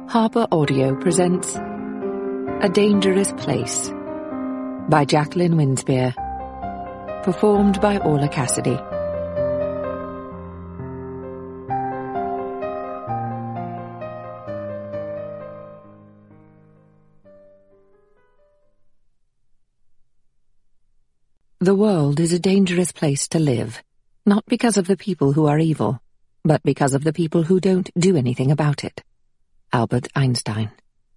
Harper Audio presents A Dangerous Place by Jacqueline Winspear, performed by Orla Cassidy. The world is a dangerous place to live, not because of the people who are evil, but because of the people who don't do anything about it. Albert Einstein.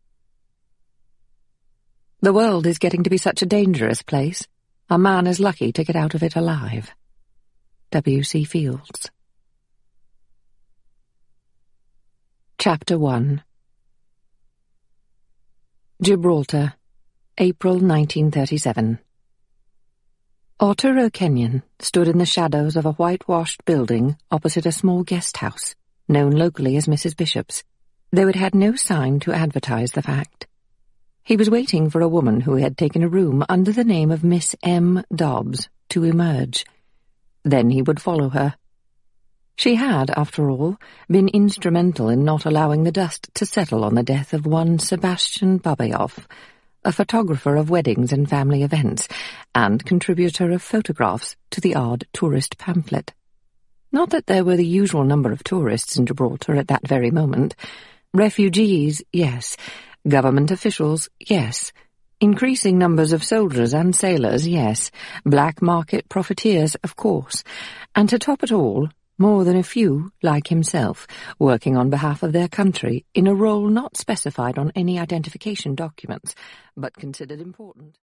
The world is getting to be such a dangerous place, a man is lucky to get out of it alive. W.C. Fields. Chapter 1. Gibraltar, April 1937. Arturo Kenyon stood in the shadows of a whitewashed building opposite a small guest house, known locally as Mrs. Bishop's, though it had no sign to advertise the fact. He was waiting for a woman who had taken a room under the name of Miss M. Dobbs to emerge. Then he would follow her. She had, after all, been instrumental in not allowing the dust to settle on the death of one Sebastian Babayoff, a photographer of weddings and family events, and contributor of photographs to the odd tourist pamphlet. Not that there were the usual number of tourists in Gibraltar at that very moment. Refugees, yes. Government officials, yes. Increasing numbers of soldiers and sailors, yes. Black market profiteers, of course. And to top it all, more than a few, like himself, working on behalf of their country in a role not specified on any identification documents, but considered important.